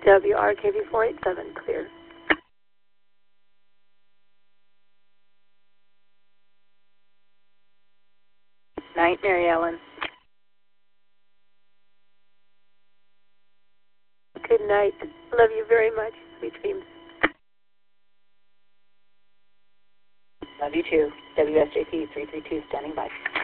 WRKV 487, clear. Night, Mary Ellen. Good night. Love you very much. Sweet dreams. Love you too. WSJP 332 standing by.